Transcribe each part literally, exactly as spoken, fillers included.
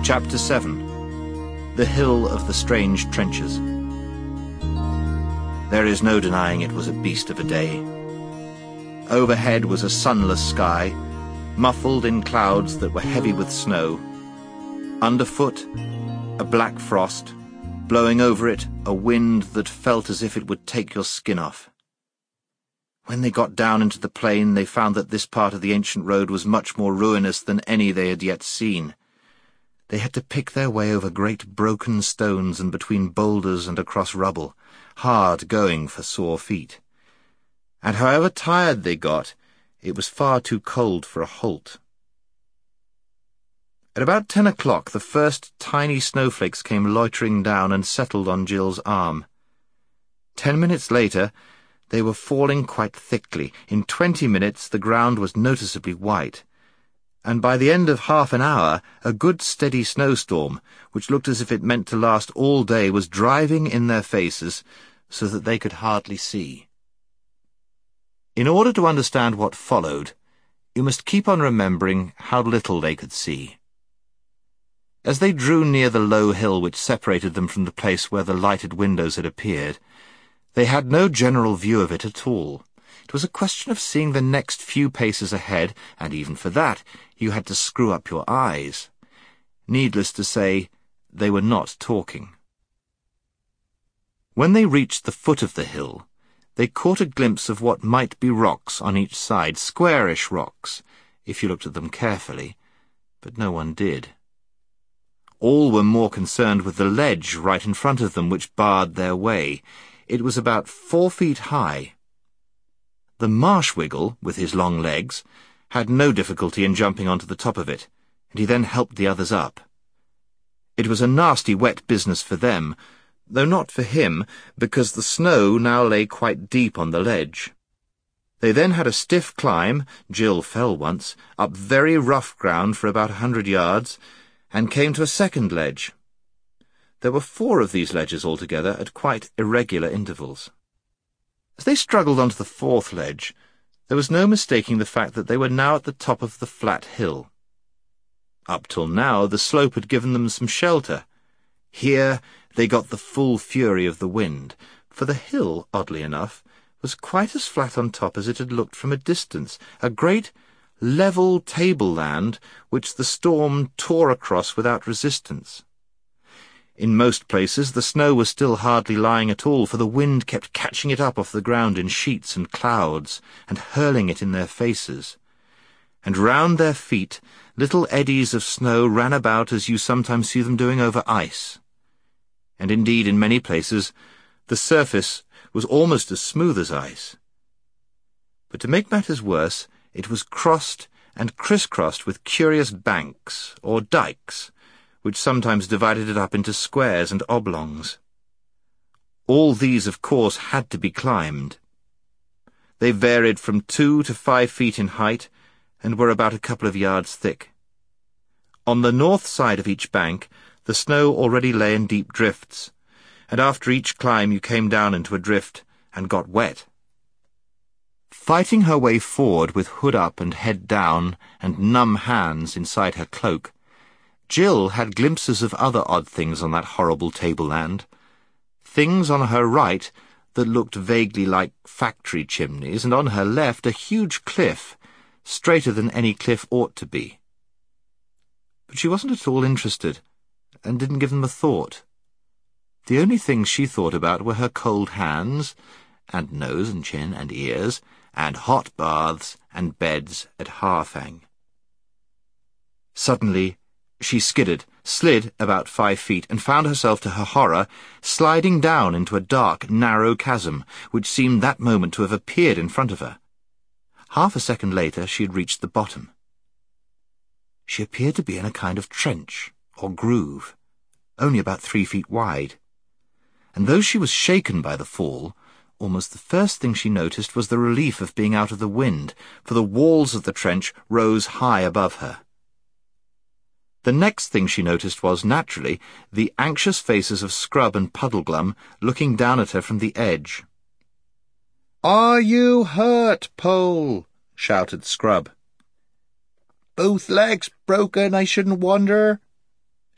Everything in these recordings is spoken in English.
Chapter seven. The Hill of the Strange Trenches. There is no denying it was a beast of a day. Overhead was a sunless sky, muffled in clouds that were heavy with snow. Underfoot, a black frost, blowing over it a wind that felt as if it would take your skin off. When they got down into the plain, they found that this part of the ancient road was much more ruinous than any they had yet seen. They had to pick their way over great broken stones and between boulders and across rubble, hard going for sore feet. And however tired they got, it was far too cold for a halt. At about ten o'clock, the first tiny snowflakes came loitering down and settled on Jill's arm. Ten minutes later, they were falling quite thickly. In twenty minutes, the ground was noticeably white. And by the end of half an hour, a good steady snowstorm, which looked as if it meant to last all day, was driving in their faces so that they could hardly see. In order to understand what followed, you must keep on remembering how little they could see. As they drew near the low hill which separated them from the place where the lighted windows had appeared, they had no general view of it at all. It was a question of seeing the next few paces ahead, and even for that you had to screw up your eyes. Needless to say, they were not talking. When they reached the foot of the hill, they caught a glimpse of what might be rocks on each side, squarish rocks, if you looked at them carefully, but no one did. All were more concerned with the ledge right in front of them, which barred their way. It was about four feet high. The Marshwiggle, with his long legs, had no difficulty in jumping onto the top of it, and he then helped the others up. It was a nasty wet business for them, though not for him, because the snow now lay quite deep on the ledge. They then had a stiff climb, Jill fell once, up very rough ground for about a hundred yards, and came to a second ledge. There were four of these ledges altogether at quite irregular intervals. As they struggled onto the fourth ledge, there was no mistaking the fact that they were now at the top of the flat hill. Up till now, the slope had given them some shelter. Here they got the full fury of the wind, for the hill, oddly enough, was quite as flat on top as it had looked from a distance, a great level tableland which the storm tore across without resistance. In most places the snow was still hardly lying at all, for the wind kept catching it up off the ground in sheets and clouds, and hurling it in their faces. And round their feet little eddies of snow ran about as you sometimes see them doing over ice. And indeed, in many places, the surface was almost as smooth as ice. But to make matters worse, it was crossed and crisscrossed with curious banks, or dikes, which sometimes divided it up into squares and oblongs. All these, of course, had to be climbed. They varied from two to five feet in height, and were about a couple of yards thick. On the north side of each bank, the snow already lay in deep drifts, and after each climb you came down into a drift and got wet. Fighting her way forward with hood up and head down and numb hands inside her cloak, Jill had glimpses of other odd things on that horrible tableland. Things on her right that looked vaguely like factory chimneys, and on her left a huge cliff, straighter than any cliff ought to be. But she wasn't at all interested, and didn't give them a thought. The only things she thought about were her cold hands, and nose and chin and ears, and hot baths and beds at Harfang. Suddenly, she skidded, slid about five feet, and found herself, to her horror, sliding down into a dark, narrow chasm, which seemed that moment to have appeared in front of her. Half a second later, she had reached the bottom. She appeared to be in a kind of trench, or groove, only about three feet wide. And though she was shaken by the fall, almost the first thing she noticed was the relief of being out of the wind, for the walls of the trench rose high above her. The next thing she noticed was, naturally, the anxious faces of Scrub and Puddleglum looking down at her from the edge. "Are you hurt, Pole?" shouted Scrub. "Both legs broken, I shouldn't wonder,"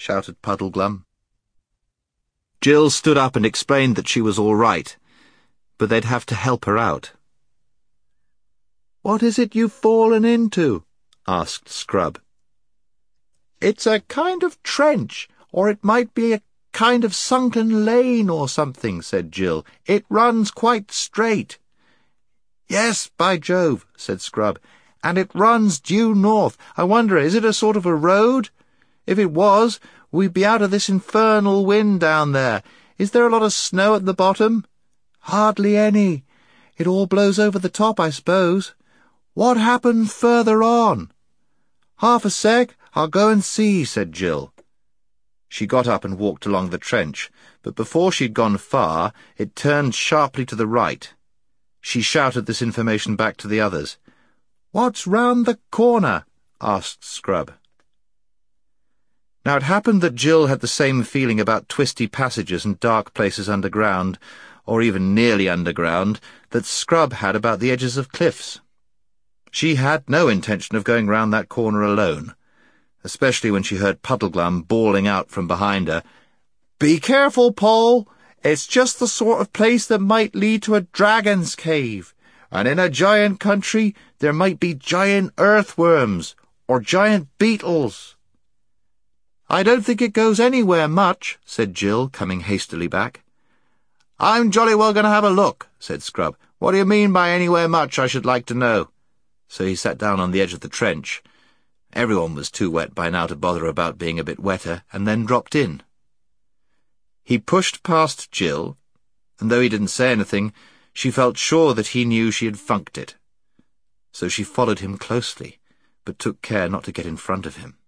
shouted Puddleglum. Jill stood up and explained that she was all right, but they'd have to help her out. "What is it you've fallen into?" asked Scrub. "It's a kind of trench, or it might be a kind of sunken lane or something," said Jill. "It runs quite straight." "Yes, by Jove," said Scrub, "and it runs due north. I wonder, is it a sort of a road? If it was, we'd be out of this infernal wind down there. Is there a lot of snow at the bottom?" "Hardly any. It all blows over the top, I suppose. What happened further on?" "Half a sec, I'll go and see," said Jill. She got up and walked along the trench, but before she'd gone far, it turned sharply to the right. She shouted this information back to the others. "What's round the corner?" asked Scrub. Now it happened that Jill had the same feeling about twisty passages and dark places underground, or even nearly underground, that Scrub had about the edges of cliffs. She had no intention of going round that corner alone, especially when she heard Puddleglum bawling out from behind her, "Be careful, Paul! It's just the sort of place that might lead to a dragon's cave, and in a giant country there might be giant earthworms, or giant beetles." "I don't think it goes anywhere much," said Jill, coming hastily back. "I'm jolly well going to have a look," said Scrub. "What do you mean by anywhere much, I should like to know?" So he sat down on the edge of the trench. Everyone was too wet by now to bother about being a bit wetter, and then dropped in. He pushed past Jill, and though he didn't say anything, she felt sure that he knew she had funked it. So she followed him closely, but took care not to get in front of him.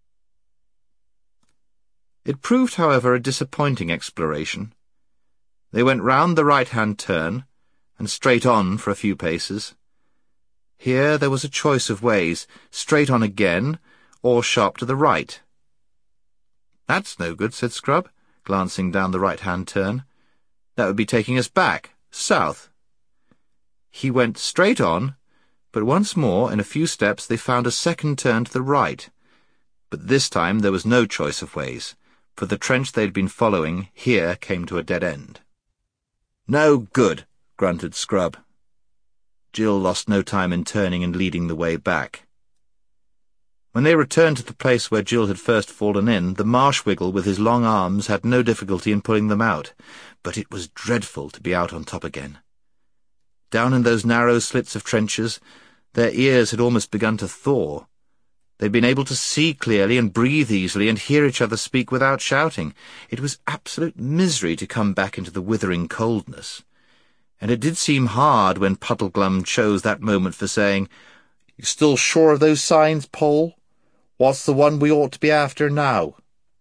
It proved, however, a disappointing exploration. They went round the right-hand turn, and straight on for a few paces. Here there was a choice of ways, straight on again, or sharp to the right. "That's no good," said Scrub, glancing down the right-hand turn. "That would be taking us back, south." He went straight on, but once more, in a few steps, they found a second turn to the right. But this time there was no choice of ways, for the trench they'd been following here came to a dead end. "No good," grunted Scrub. Jill lost no time in turning and leading the way back. When they returned to the place where Jill had first fallen in, the Marshwiggle with his long arms had no difficulty in pulling them out, but it was dreadful to be out on top again. Down in those narrow slits of trenches, their ears had almost begun to thaw. They'd been able to see clearly and breathe easily and hear each other speak without shouting. It was absolute misery to come back into the withering coldness. And it did seem hard when Puddleglum chose that moment for saying, "You still sure of those signs, Paul? What's the one we ought to be after now?"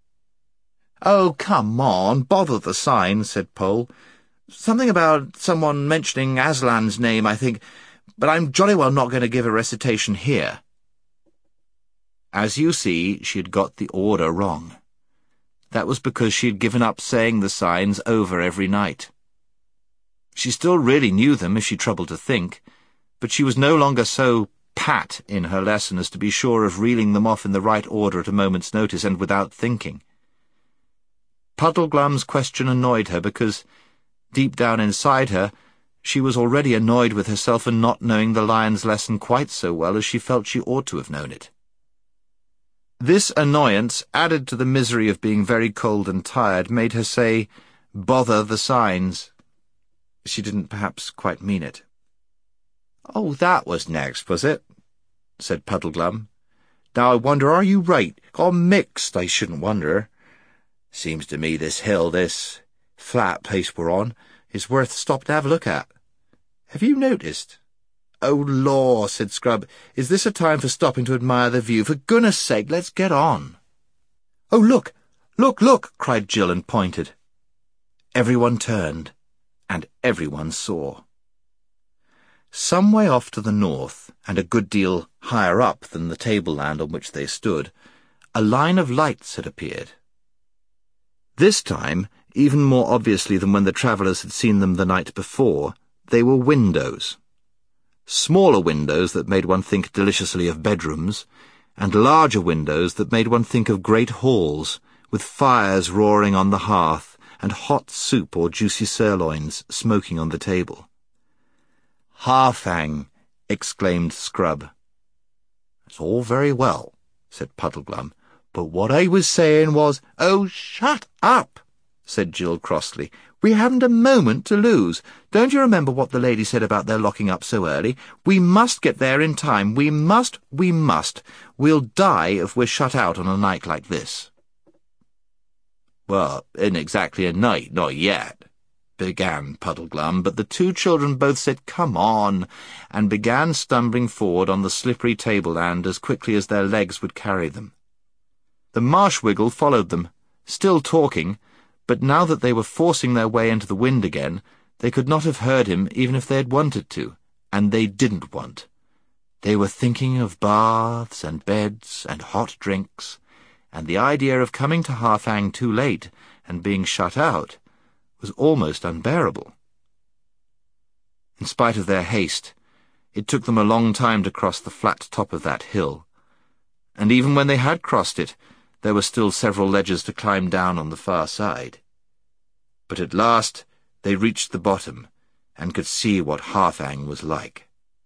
"Oh, come on, bother the signs," said Paul. "Something about someone mentioning Aslan's name, I think, but I'm jolly well not going to give a recitation here." As you see, she had got the order wrong. That was because she had given up saying the signs over every night. She still really knew them if she troubled to think, but she was no longer so pat in her lesson as to be sure of reeling them off in the right order at a moment's notice and without thinking. Puddleglum's question annoyed her because, deep down inside her, she was already annoyed with herself for not knowing the lion's lesson quite so well as she felt she ought to have known it. This annoyance, added to the misery of being very cold and tired, made her say, "Bother the signs." She didn't perhaps quite mean it. "Oh, that was next, was it?" said Puddleglum. "Now I wonder, are you right? Got mixed, I shouldn't wonder. Seems to me this hill, this flat place we're on, is worth stopping to have a look at. Have you noticed?" "Oh, law," said Scrub, "is this a time for stopping to admire the view? For goodness sake, let's get on." "Oh, look, look, look," cried Jill and pointed. Everyone turned, and everyone saw. Some way off to the north, and a good deal higher up than the tableland on which they stood, a line of lights had appeared. This time, even more obviously than when the travellers had seen them the night before, they were windows. Smaller windows that made one think deliciously of bedrooms, and larger windows that made one think of great halls, with fires roaring on the hearth and hot soup or juicy sirloins smoking on the table. "Harfang!" exclaimed Scrub. "It's all very well," said Puddleglum, "but what I was saying was—" "Oh, shut up!" said Jill crossly. "We haven't a moment to lose. Don't you remember what the lady said about their locking up so early? We must get there in time. We must, we must. We'll die if we're shut out on a night like this." "Well, isn't exactly a night, not yet," began Puddleglum, but the two children both said, "Come on," and began stumbling forward on the slippery tableland as quickly as their legs would carry them. The Marshwiggle followed them, still talking, but now that they were forcing their way into the wind again, they could not have heard him even if they had wanted to, and they didn't want. They were thinking of baths and beds and hot drinks, and the idea of coming to Harfang too late and being shut out was almost unbearable. In spite of their haste, it took them a long time to cross the flat top of that hill, and even when they had crossed it, there were still several ledges to climb down on the far side. But at last they reached the bottom and could see what Harfang was like.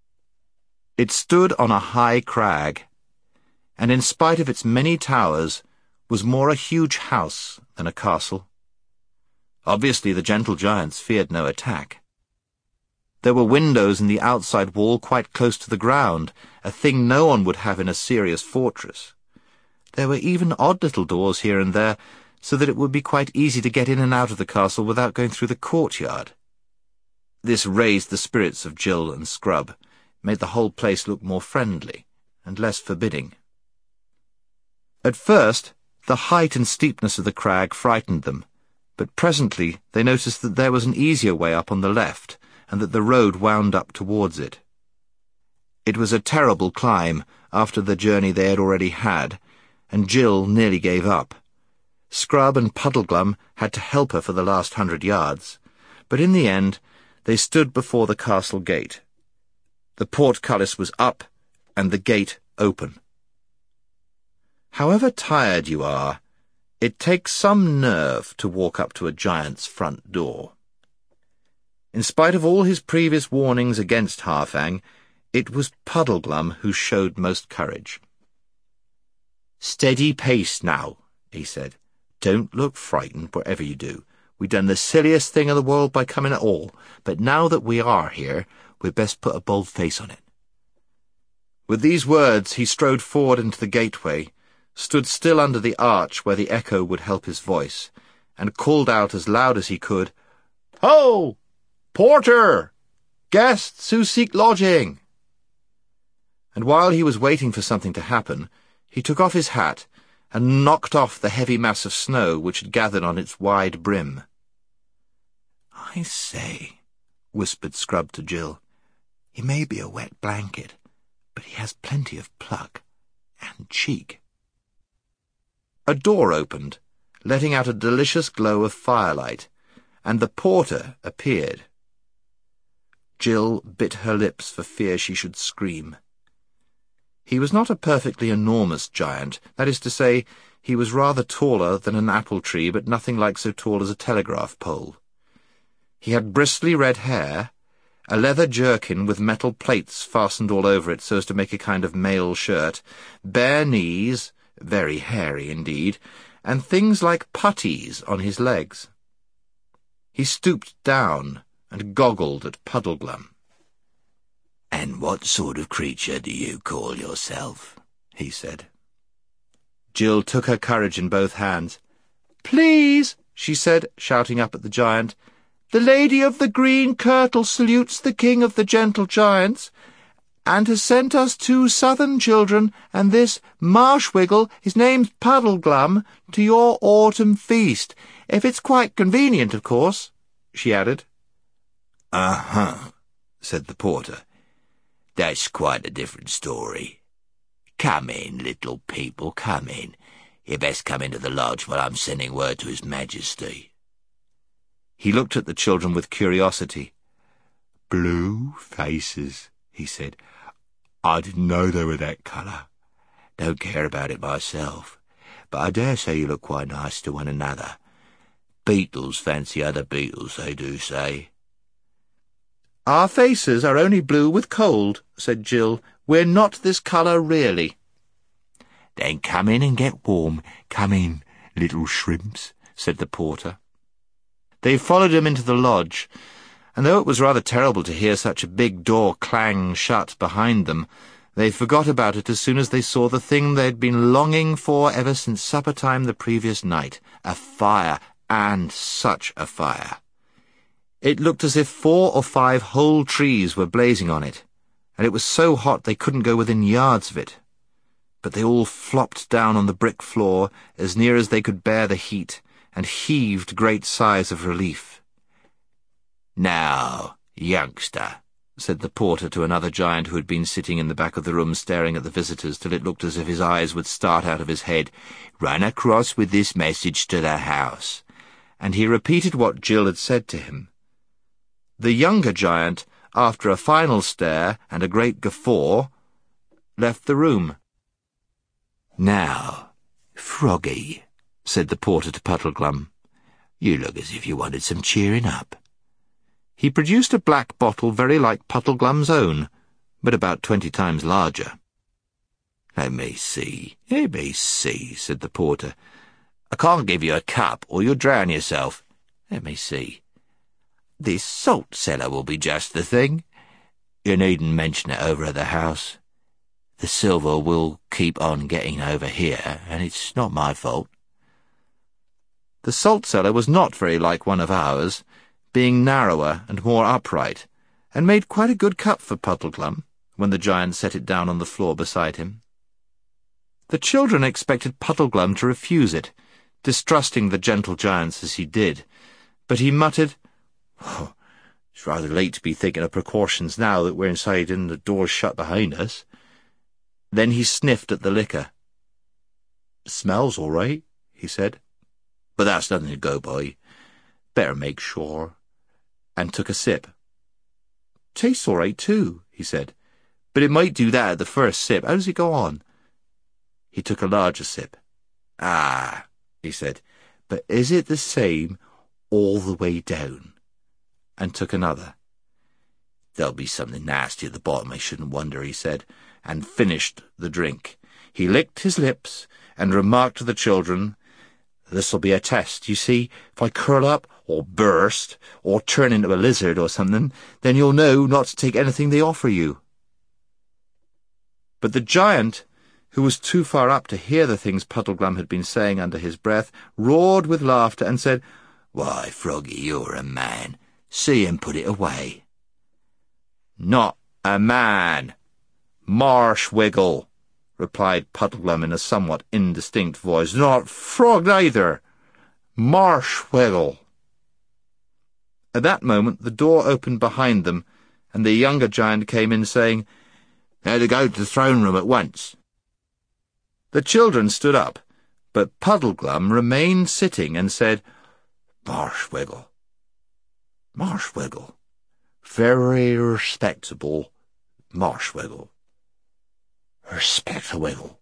It stood on a high crag, and in spite of its many towers, was more a huge house than a castle. Obviously the gentle giants feared no attack. There were windows in the outside wall quite close to the ground, a thing no one would have in a serious fortress. There were even odd little doors here and there, so that it would be quite easy to get in and out of the castle without going through the courtyard. This raised the spirits of Jill and Scrub, made the whole place look more friendly and less forbidding. At first, the height and steepness of the crag frightened them, but presently they noticed that there was an easier way up on the left, and that the road wound up towards it. It was a terrible climb after the journey they had already had, and Jill nearly gave up. Scrub and Puddleglum had to help her for the last hundred yards, but in the end they stood before the castle gate. The portcullis was up, and the gate open. However tired you are, it takes some nerve to walk up to a giant's front door. In spite of all his previous warnings against Harfang, it was Puddleglum who showed most courage. "Steady pace now," he said. "Don't look frightened, whatever you do. We've done the silliest thing in the world by coming at all, but now that we are here, we'd best put a bold face on it." With these words he strode forward into the gateway, stood still under the arch where the echo would help his voice, and called out as loud as he could, "Ho! Porter! Guests who seek lodging!" And while he was waiting for something to happen, he took off his hat and knocked off the heavy mass of snow which had gathered on its wide brim. "I say," whispered Scrub to Jill, "he may be a wet blanket, but he has plenty of pluck and cheek." A door opened, letting out a delicious glow of firelight, and the porter appeared. Jill bit her lips for fear she should scream. He was not a perfectly enormous giant, that is to say, he was rather taller than an apple tree, but nothing like so tall as a telegraph pole. He had bristly red hair, a leather jerkin with metal plates fastened all over it so as to make a kind of mail shirt, bare knees, very hairy indeed, and things like puttees on his legs. He stooped down and goggled at Puddleglum. "And what sort of creature do you call yourself?" he said. Jill took her courage in both hands. "Please," she said, shouting up at the giant, "the Lady of the Green Kirtle salutes the King of the Gentle Giants, and has sent us two southern children and this Marshwiggle, his name's Puddleglum, to your autumn feast, if it's quite convenient, of course," she added. "Uh-huh," said the porter. "That's quite a different story. Come in, little people, come in. You'd best come into the lodge while I'm sending word to His Majesty." He looked at the children with curiosity. "Blue faces," he said. "I didn't know they were that colour. Don't care about it myself. but I dare say you look quite nice to one another. Beetles fancy other beetles, they do say." "Our faces are only blue with cold," said Jill. "We're not this colour really." "Then come in and get warm. Come in, little shrimps," said the porter. They followed him into the lodge, and though it was rather terrible to hear such a big door clang shut behind them, they forgot about it as soon as they saw the thing they'd been longing for ever since supper-time the previous night, a fire, and such a fire. It looked as if four or five whole trees were blazing on it, and it was so hot they couldn't go within yards of it. But they all flopped down on the brick floor as near as they could bear the heat, and heaved great sighs of relief. "Now, youngster," said the porter to another giant who had been sitting in the back of the room staring at the visitors till it looked as if his eyes would start out of his head, "run across with this message to the house." And he repeated what Jill had said to him. The younger giant, after a final stare and a great guffaw, left the room. "Now, Froggy," said the porter to Puddleglum, "you look as if you wanted some cheering up." He produced a black bottle very like Puddleglum's own, but about twenty times larger. "Let me see, let me see," said the porter. "I can't give you a cup, or you'll drown yourself. Let me see. This salt cellar will be just the thing. You needn't mention it over at the house. The silver will keep on getting over here, and it's not my fault." The salt cellar was not very like one of ours, being narrower and more upright, and made quite a good cup for Puddleglum when the giant set it down on the floor beside him. The children expected Puddleglum to refuse it, distrusting the gentle giants as he did, but he muttered, "Oh, it's rather late to be thinking of precautions now that we're inside and the door's shut behind us." Then he sniffed at the liquor. "Smells all right," he said, "but that's nothing to go by. Better make sure," and took a sip. "Tastes all right, too," he said, "but it might do that at the first sip. How does it go on?" He took a larger sip. "Ah," he said, "but is it the same all the way down?" And took another. "There'll be something nasty at the bottom, I shouldn't wonder," he said, and finished the drink. He licked his lips and remarked to the children, "This'll be a test, you see. If I curl up, or burst, or turn into a lizard or something, then you'll know not to take anything they offer you." But the giant, who was too far up to hear the things Puddleglum had been saying under his breath, roared with laughter and said, "Why, Froggy, you're a man. See and put it away." "Not a man. Marshwiggle," replied Puddleglum in a somewhat indistinct voice. "Not frog either. Marshwiggle." At that moment the door opened behind them, and the younger giant came in, saying, "Now to go to the throne room at once." The children stood up, but Puddleglum remained sitting and said, "Marshwiggle, Marshwiggle, very respectable Marshwiggle, respectable."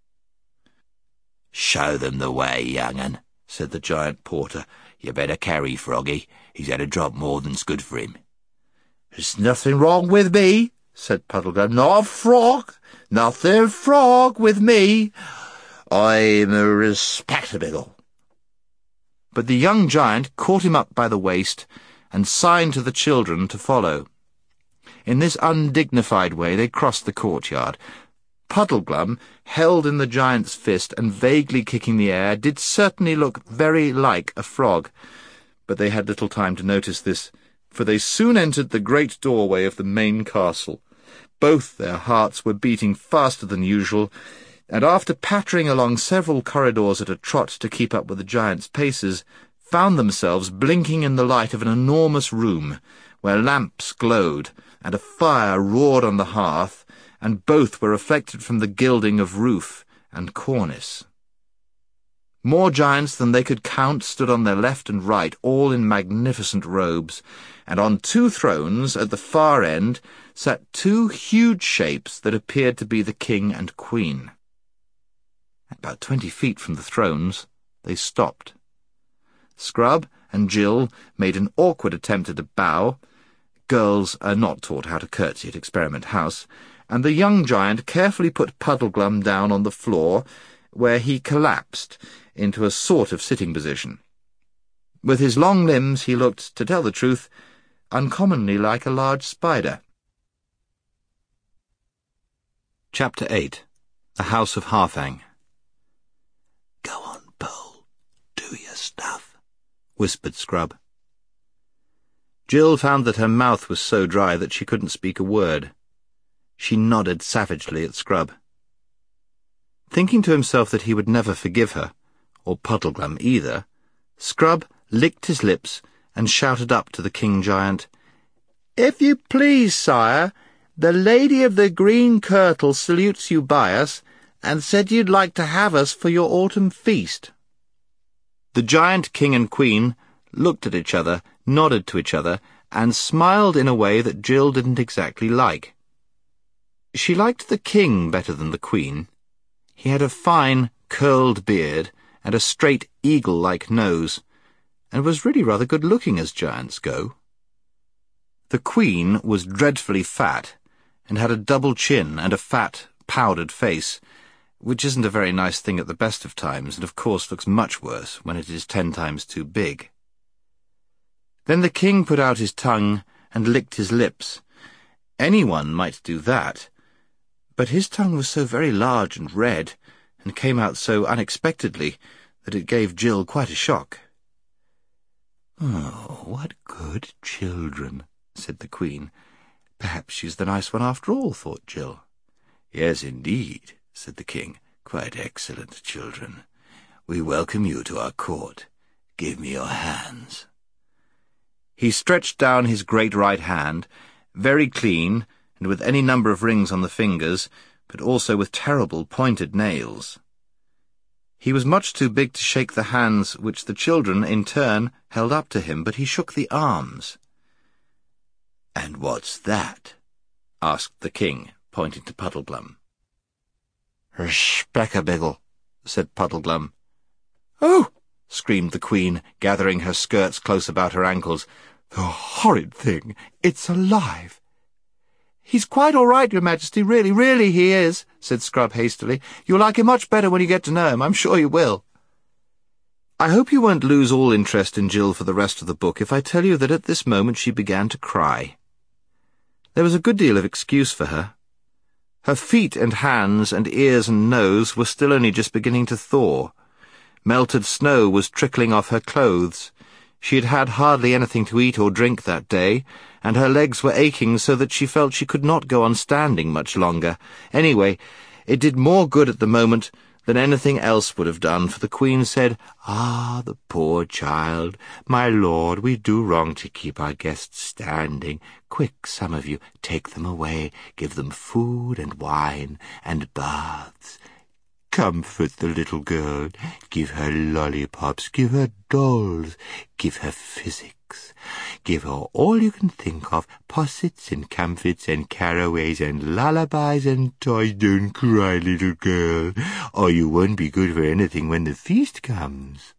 "Show them the way, young un," said the giant porter. "You better carry Froggy. He's had a drop more than's good for him." "There's nothing wrong with me," said Puddleglum. "Not a frog, nothing frog with me. I'm a respectable." But the young giant caught him up by the waist and signed to the children to follow. In this undignified way they crossed the courtyard. Puddleglum, held in the giant's fist and vaguely kicking the air, did certainly look very like a frog, but they had little time to notice this, for they soon entered the great doorway of the main castle. Both their hearts were beating faster than usual, and after pattering along several corridors at a trot to keep up with the giant's paces, found themselves blinking in the light of an enormous room, where lamps glowed and a fire roared on the hearth, and both were reflected from the gilding of roof and cornice. More giants than they could count stood on their left and right, all in magnificent robes, and on two thrones at the far end sat two huge shapes that appeared to be the king and queen. about twenty feet from the thrones, they stopped. Scrub and Jill made an awkward attempt at a bow. Girls are not taught how to curtsy at Experiment House, and the young giant carefully put Puddleglum down on the floor, where he collapsed into a sort of sitting position. With his long limbs he looked, to tell the truth, uncommonly like a large spider. Chapter eight. The House of Harfang. "Go on, Bull. Do your stuff," whispered Scrub. Jill found that her mouth was so dry that she couldn't speak a word. She nodded savagely at Scrub. Thinking to himself that he would never forgive her, or Puddleglum either, Scrub licked his lips and shouted up to the King Giant, "If you please, sire, the Lady of the Green Kirtle salutes you by us, and said you'd like to have us for your autumn feast." The giant king and queen looked at each other, nodded to each other, and smiled in a way that Jill didn't exactly like. She liked the king better than the queen. He had a fine, curled beard and a straight, eagle-like nose, and was really rather good-looking as giants go. The queen was dreadfully fat, and had a double chin and a fat, powdered face, which isn't a very nice thing at the best of times, and of course looks much worse when it is ten times too big. Then the king put out his tongue and licked his lips. Anyone might do that, but his tongue was so very large and red, and came out so unexpectedly, that it gave Jill quite a shock. "Oh, what good children," said the queen. "Perhaps she's the nice one after all," thought Jill. "Yes, indeed," said the king. "Quite excellent children. We welcome you to our court. Give me your hands." He stretched down his great right hand, very clean, and with any number of rings on the fingers, but also with terrible pointed nails. He was much too big to shake the hands which the children, in turn, held up to him, but he shook the arms. "And what's that?" asked the king, pointing to Puddleglum. "Speckabiggle," said Puddleglum. "Oh!" screamed the queen, gathering her skirts close about her ankles. "The horrid thing! It's alive!" "He's quite all right, Your Majesty, really, really he is," said Scrub hastily. "You'll like him much better when you get to know him, I'm sure you will." I hope you won't lose all interest in Jill for the rest of the book if I tell you that at this moment she began to cry. There was a good deal of excuse for her. Her feet and hands and ears and nose were still only just beginning to thaw. Melted snow was trickling off her clothes. She had had hardly anything to eat or drink that day, and her legs were aching so that she felt she could not go on standing much longer. Anyway, it did more good at the moment than anything else would have done, for the queen said, "Ah, the poor child! My lord, we do wrong to keep our guests standing. Quick, some of you, take them away, give them food and wine and baths. Comfort the little girl, give her lollipops, give her dolls, give her physics, give her all you can think of, possets and comfits and caraways and lullabies and toys. Don't cry, little girl, or you won't be good for anything when the feast comes."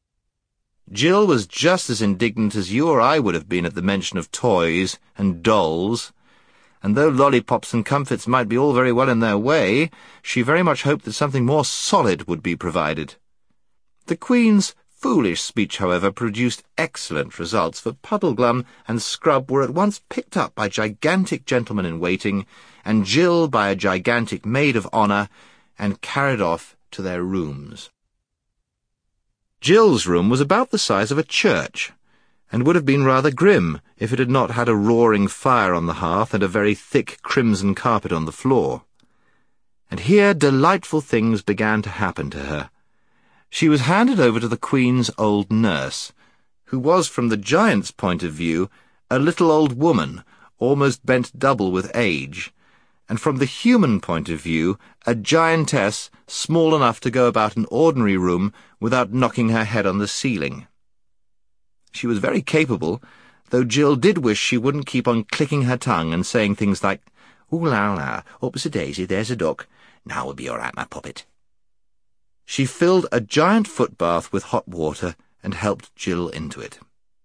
Jill was just as indignant as you or I would have been at the mention of toys and dolls, and though lollipops and comfits might be all very well in their way, she very much hoped that something more solid would be provided. The queen's foolish speech, however, produced excellent results, for Puddleglum and Scrub were at once picked up by gigantic gentlemen-in-waiting, and Jill by a gigantic maid of honour, and carried off to their rooms. Jill's room was about the size of a church, and would have been rather grim if it had not had a roaring fire on the hearth and a very thick crimson carpet on the floor. And here delightful things began to happen to her. She was handed over to the Queen's old nurse, who was, from the giant's point of view, a little old woman, almost bent double with age, and from the human point of view, a giantess small enough to go about an ordinary room without knocking her head on the ceiling. She was very capable, though Jill did wish she wouldn't keep on clicking her tongue and saying things like, "Ooh la la, up's a daisy, there's a duck. Now we'll be all right, my puppet." She filled a giant footbath with hot water and helped Jill into it.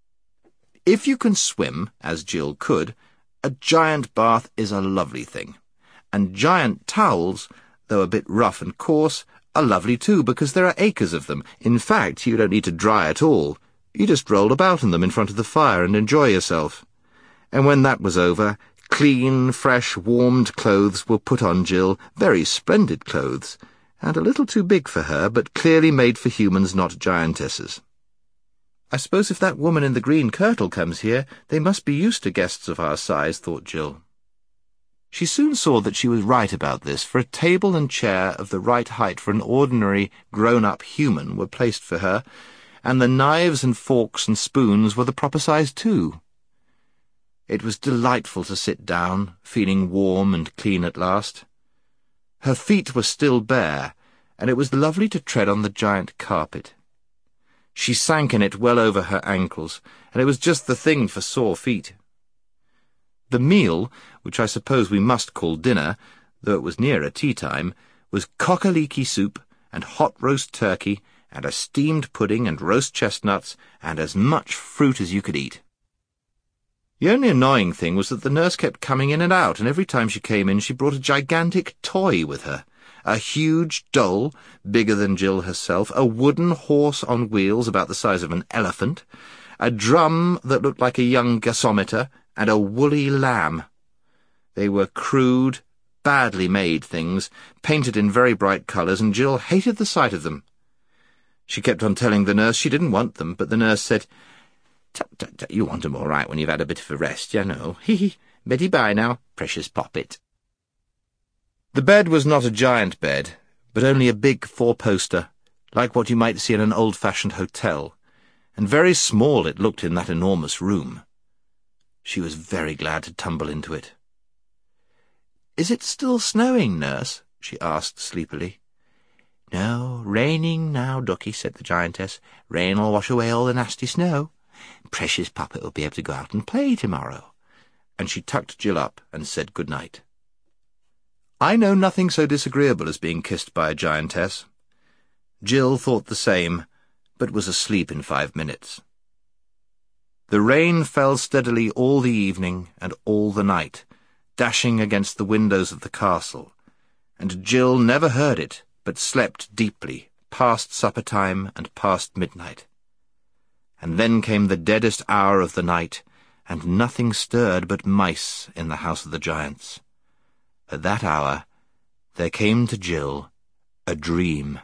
If you can swim, as Jill could, a giant bath is a lovely thing. And giant towels, though a bit rough and coarse, are lovely too, because there are acres of them. In fact, you don't need to dry at all. You just roll about in them in front of the fire and enjoy yourself. And when that was over, clean, fresh, warmed clothes were put on Jill, very splendid clothes, and a little too big for her, but clearly made for humans, not giantesses. I suppose if that woman in the green kirtle comes here, they must be used to guests of our size, thought Jill. She soon saw that she was right about this, for a table and chair of the right height for an ordinary, grown-up human were placed for her, and the knives and forks and spoons were the proper size too. It was delightful to sit down, feeling warm and clean at last. Her feet were still bare, and it was lovely to tread on the giant carpet. She sank in it well over her ankles, and it was just the thing for sore feet. The meal, which I suppose we must call dinner, though it was nearer tea-time, was cock-a-leekie soup and hot roast turkey and a steamed pudding and roast chestnuts and as much fruit as you could eat. The only annoying thing was that the nurse kept coming in and out, and every time she came in she brought a gigantic toy with her. A huge doll, bigger than Jill herself, a wooden horse on wheels about the size of an elephant, a drum that looked like a young gasometer, and a woolly lamb. They were crude, badly made things, painted in very bright colours, and Jill hated the sight of them. She kept on telling the nurse she didn't want them, but the nurse said, Tut, tut, tut, you want 'em all right when you've had a bit of a rest, you know. Hee-hee, Betty bye now, precious poppet. The bed was not a giant bed, but only a big four-poster, like what you might see in an old-fashioned hotel, and very small it looked in that enormous room. She was very glad to tumble into it. "Is it still snowing, nurse?" she asked sleepily. "No, raining now, ducky," said the giantess. "Rain'll wash away all the nasty snow. Precious puppet will be able to go out and play tomorrow." And she tucked Jill up and said good night. I know nothing so disagreeable as being kissed by a giantess. Jill thought the same, but was asleep in five minutes. The rain fell steadily all the evening and all the night, dashing against the windows of the castle, and Jill never heard it, but slept deeply, past supper-time and past midnight. And then came the deadest hour of the night, and nothing stirred but mice in the house of the giants. At that hour, there came to Jill a dream.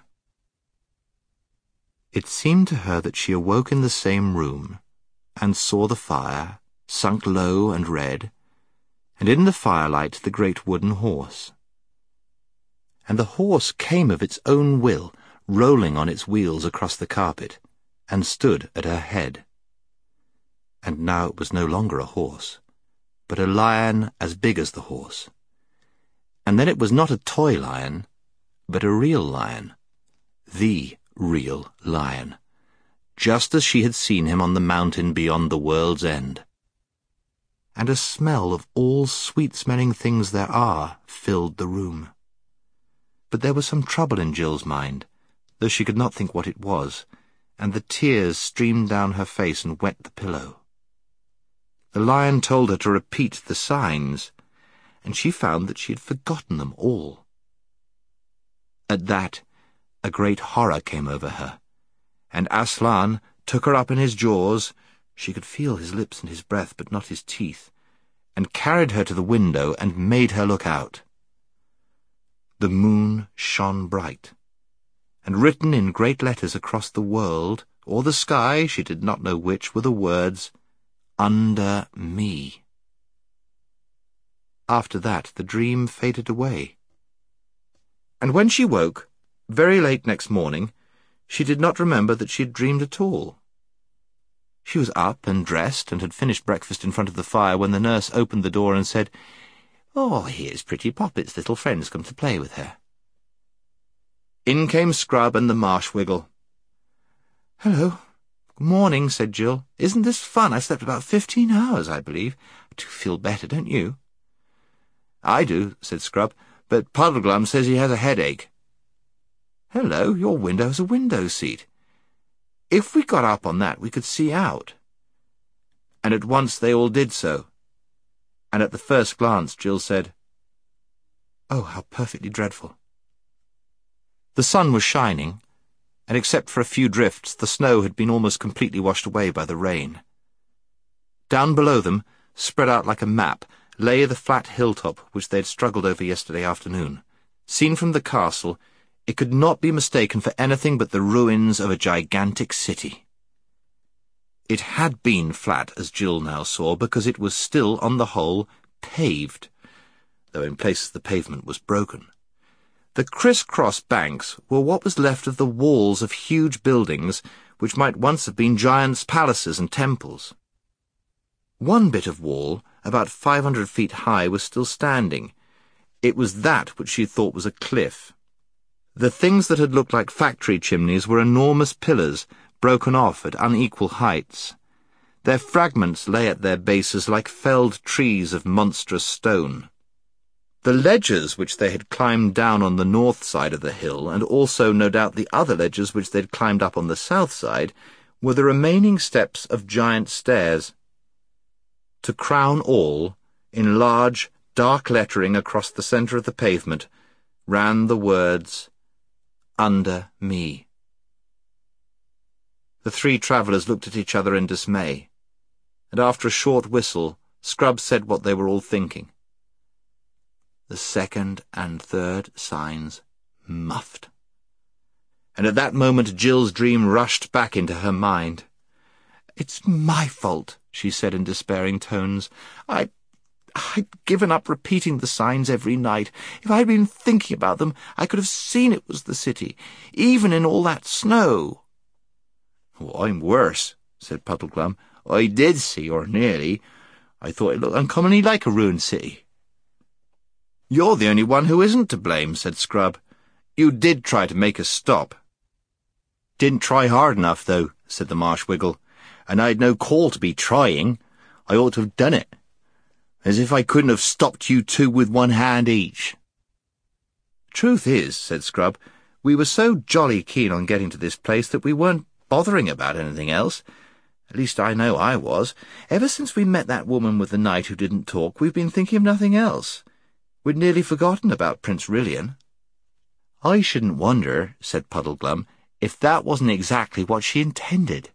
It seemed to her that she awoke in the same room, and saw the fire, sunk low and red, and in the firelight the great wooden horse. And the horse came of its own will, rolling on its wheels across the carpet, and stood at her head. And now it was no longer a horse, but a lion as big as the horse. And then it was not a toy lion, but a real lion, the real lion, just as she had seen him on the mountain beyond the world's end. And a smell of all sweet-smelling things there are filled the room. But there was some trouble in Jill's mind, though she could not think what it was, and the tears streamed down her face and wet the pillow. The lion told her to repeat the signs, and she found that she had forgotten them all. At that, a great horror came over her, and Aslan took her up in his jaws — she could feel his lips and his breath, but not his teeth — and carried her to the window and made her look out. The moon shone bright, and written in great letters across the world, or the sky, she did not know which, were the words, "Under me." After that the dream faded away. And when she woke, very late next morning, she did not remember that she had dreamed at all. She was up and dressed and had finished breakfast in front of the fire when the nurse opened the door and said, "Oh, here's Pretty Poppet's little friends come to play with her." In came Scrub and the Marsh Wiggle. "Hello. Good morning," said Jill. "Isn't this fun? I slept about fifteen hours, I believe. I do feel better, don't you?" "I do," said Scrub, "but Puddleglum says he has a headache." Hello, your window has a window seat. If we got up on that, we could see out. And at once they all did so. And at the first glance, Jill said, "Oh, how perfectly dreadful." The sun was shining, and except for a few drifts, the snow had been almost completely washed away by the rain. Down below them, spread out like a map, lay the flat hilltop which they had struggled over yesterday afternoon. Seen from the castle, it could not be mistaken for anything but the ruins of a gigantic city. It had been flat, as Jill now saw, because it was still, on the whole, paved, though in places the pavement was broken. The criss-cross banks were what was left of the walls of huge buildings which might once have been giants' palaces and temples. One bit of wall, about five hundred feet high, was still standing. It was that which she thought was a cliff. The things that had looked like factory chimneys were enormous pillars, broken off at unequal heights. Their fragments lay at their bases like felled trees of monstrous stone. The ledges which they had climbed down on the north side of the hill, and also, no doubt, the other ledges which they had climbed up on the south side, were the remaining steps of giant stairs. To crown all, in large, dark lettering across the centre of the pavement, ran the words, "Under me." The three travellers looked at each other in dismay, and after a short whistle, Scrub said what they were all thinking. The second and third signs muffed. And at that moment Jill's dream rushed back into her mind. "It's my fault," she said in despairing tones. I, I'd given up repeating the signs every night. If I'd been thinking about them, I could have seen it was the city, even in all that snow." "Oh, I'm worse," said Puddleglum. "I did see, or nearly. I thought it looked uncommonly like a ruined city." "You're the only one who isn't to blame," said Scrub. "You did try to make us stop." "Didn't try hard enough, though," said the Marsh Wiggle. "And I'd no call to be trying. I ought to have done it. As if I couldn't have stopped you two with one hand each." "Truth is," said Scrub, "we were so jolly keen on getting to this place that we weren't bothering about anything else. At least I know I was. Ever since we met that woman with the knight who didn't talk, we've been thinking of nothing else. We'd nearly forgotten about Prince Rilian." "I shouldn't wonder," said Puddleglum, "if that wasn't exactly what she intended."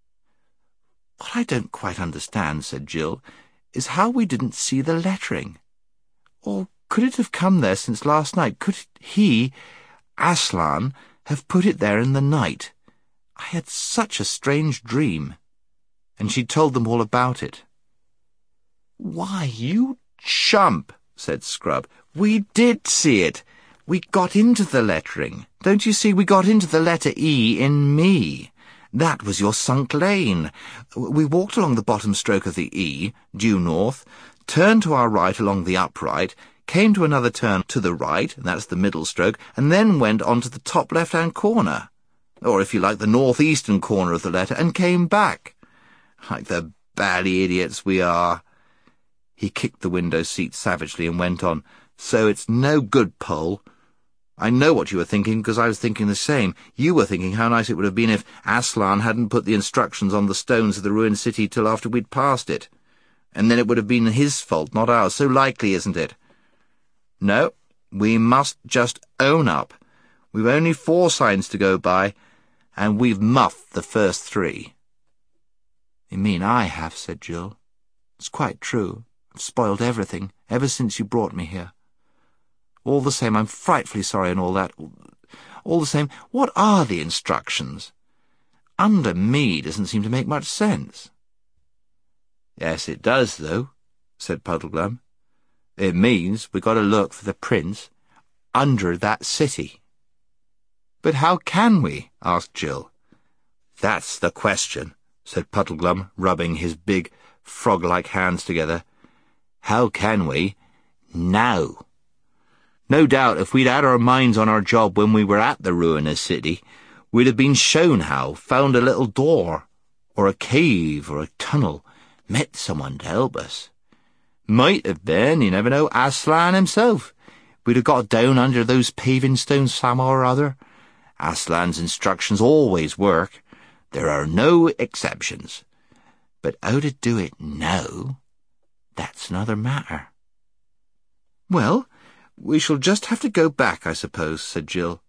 "What I don't quite understand," said Jill, "is how we didn't see the lettering. Or could it have come there since last night? Could he, Aslan, have put it there in the night? I had such a strange dream." And she told them all about it. "Why, you chump," said Scrub. "We did see it. We got into the lettering. Don't you see, we got into the letter E in me. That was your sunk lane. We walked along the bottom stroke of the E, due north, turned to our right along the upright, came to another turn to the right, and that's the middle stroke, and then went on to the top left-hand corner, or if you like, the northeastern corner of the letter, and came back. Like the bally idiots we are." He kicked the window seat savagely and went on, "So it's no good, Pole. I know what you were thinking, because I was thinking the same. You were thinking how nice it would have been if Aslan hadn't put the instructions on the stones of the ruined city till after we'd passed it. And then it would have been his fault, not ours. So likely, isn't it? No, we must just own up. We've only four signs to go by, and we've muffed the first three." "You mean I have," said Jill. "It's quite true. I've spoiled everything, ever since you brought me here. All the same, I'm frightfully sorry and all that. All the same, what are the instructions? Under me doesn't seem to make much sense." "Yes, it does, though," said Puddleglum. "It means we got to look for the prince under that city." "But how can we?" asked Jill. "That's the question," said Puddleglum, rubbing his big, frog-like hands together. "How can we? Now. No doubt if we'd had our minds on our job when we were at the ruinous city, we'd have been shown how, found a little door, or a cave, or a tunnel, met someone to help us. Might have been, you never know, Aslan himself. We'd have got down under those paving stones somehow or other, Aslan's instructions always work. There are no exceptions. But how to do it now, that's another matter. Well, we shall just have to go back, I suppose, said Jill.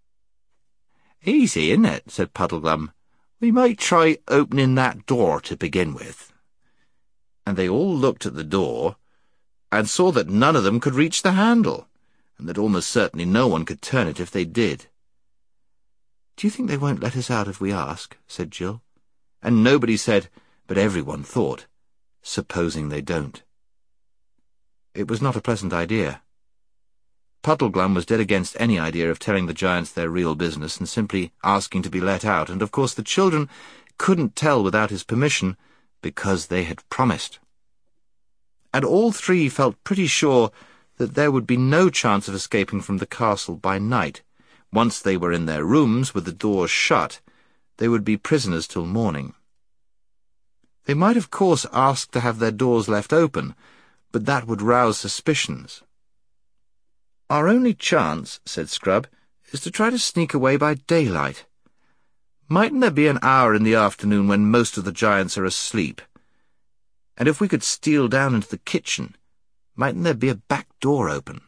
Easy, isn't it? Said Puddleglum. We might try opening that door to begin with. And they all looked at the door and saw that none of them could reach the handle, and that almost certainly no one could turn it if they did. Do you think they won't let us out if we ask? Said Jill. And nobody said, but everyone thought, supposing they don't. It was not a pleasant idea. Puddleglum was dead against any idea of telling the giants their real business and simply asking to be let out, and of course the children couldn't tell without his permission, because they had promised. And all three felt pretty sure that there would be no chance of escaping from the castle by night. Once they were in their rooms with the doors shut, they would be prisoners till morning. They might of course ask to have their doors left open, but that would rouse suspicions. Our only chance, said Scrub, is to try to sneak away by daylight. Mightn't there be an hour in the afternoon when most of the giants are asleep? And if we could steal down into the kitchen, mightn't there be a back door open?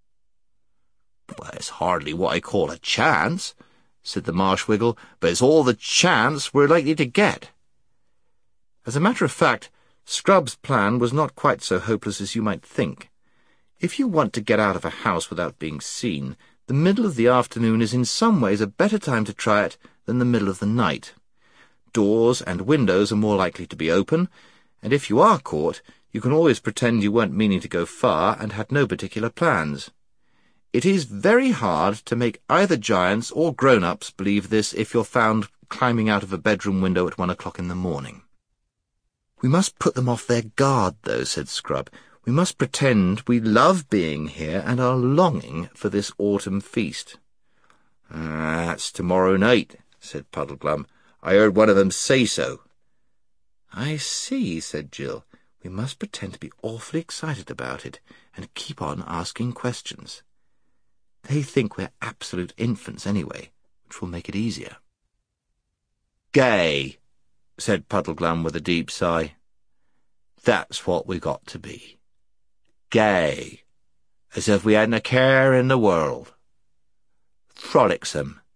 Well, it's hardly what I call a chance, said the Marshwiggle, but it's all the chance we're likely to get. As a matter of fact, Scrub's plan was not quite so hopeless as you might think. If you want to get out of a house without being seen, the middle of the afternoon is in some ways a better time to try it than the middle of the night. Doors and windows are more likely to be open, and if you are caught, you can always pretend you weren't meaning to go far and had no particular plans. It is very hard to make either giants or grown-ups believe this if you're found climbing out of a bedroom window at one o'clock in the morning. We must put them off their guard, though, said Scrub. We must pretend we love being here and are longing for this autumn feast. Ah, that's tomorrow night, said Puddleglum. I heard one of them say so. I see, said Jill. We must pretend to be awfully excited about it and keep on asking questions. They think we're absolute infants anyway, which will make it easier. Gay, said Puddleglum with a deep sigh. That's what we got to be. Gay, as if we hadn't a care in the world. Frolicsome.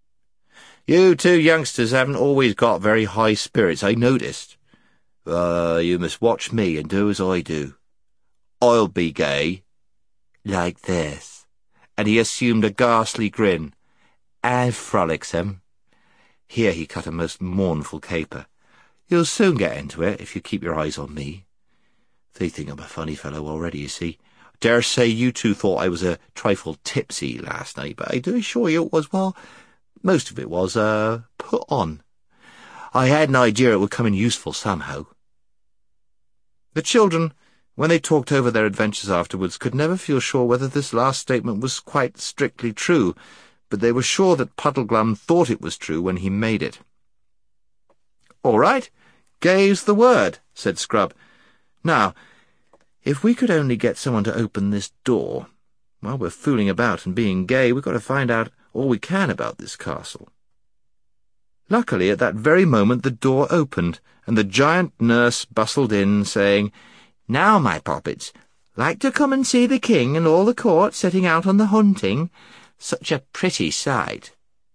You two youngsters haven't always got very high spirits, I noticed. Uh, you must watch me and do as I do. I'll be gay. Like this. And he assumed a ghastly grin. And frolicsome. Here he cut a most mournful caper. You'll soon get into it if you keep your eyes on me. They think I'm a funny fellow already, you see. I dare say you two thought I was a trifle tipsy last night, but I do assure you it was, well, most of it was, uh, put on. I had an idea it would come in useful somehow. The children, when they talked over their adventures afterwards, could never feel sure whether this last statement was quite strictly true, but they were sure that Puddleglum thought it was true when he made it. All right, gay's the word, said Scrub. Now, if we could only get someone to open this door, while we're fooling about and being gay, we've got to find out all we can about this castle. Luckily, at that very moment, the door opened, and the giant nurse bustled in, saying, Now, my poppets, like to come and see the king and all the court setting out on the hunting? Such a pretty sight.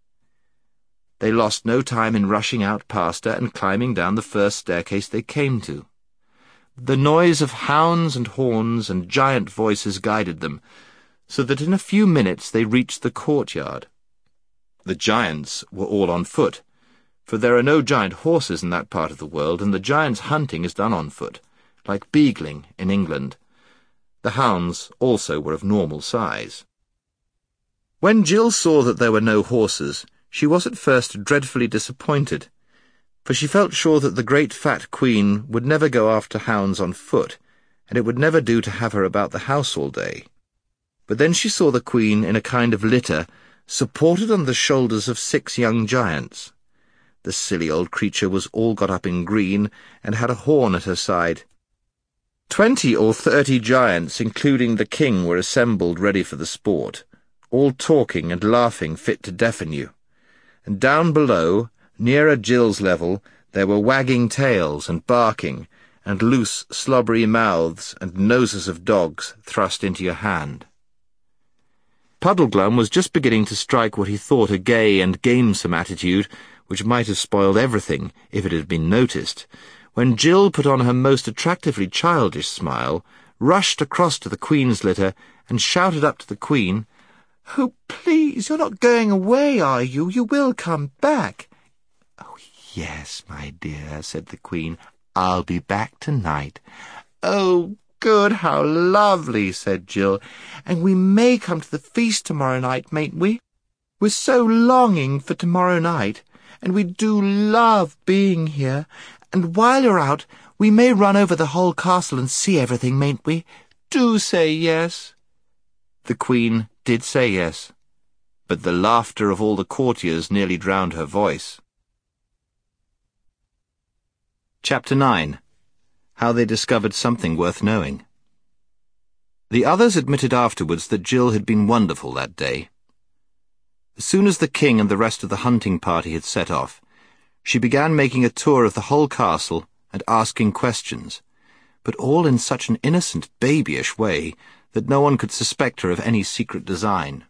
They lost no time in rushing out past her and climbing down the first staircase they came to. The noise of hounds and horns and giant voices guided them, so that in a few minutes they reached the courtyard. The giants were all on foot, for there are no giant horses in that part of the world, and the giants' hunting is done on foot, like beagling in England. The hounds also were of normal size. When Jill saw that there were no horses, she was at first dreadfully disappointed, for she felt sure that the great fat queen would never go after hounds on foot, and it would never do to have her about the house all day. But then she saw the queen in a kind of litter, supported on the shoulders of six young giants. The silly old creature was all got up in green, and had a horn at her side. Twenty or thirty giants, including the king, were assembled ready for the sport, all talking and laughing fit to deafen you. and down below, nearer Jill's level, there were wagging tails and barking, and loose, slobbery mouths and noses of dogs thrust into your hand. Puddleglum was just beginning to strike what he thought a gay and gamesome attitude, which might have spoiled everything if it had been noticed, when Jill put on her most attractively childish smile, rushed across to the Queen's litter, and shouted up to the Queen, "Oh, please, you're not going away, are you? You will come back." "Oh, yes, my dear," said the Queen. "I'll be back tonight." "Oh, good, how lovely," said Jill. "And we may come to the feast tomorrow night, mayn't we? We're so longing for tomorrow night, and we do love being here. And while you're out, we may run over the whole castle and see everything, mayn't we? Do say yes." The Queen did say yes, but the laughter of all the courtiers nearly drowned her voice. Chapter nine. How they discovered something worth knowing. The others admitted afterwards that Jill had been wonderful that day. As soon as the king and the rest of the hunting party had set off, she began making a tour of the whole castle and asking questions, but all in such an innocent, babyish way that no one could suspect her of any secret design.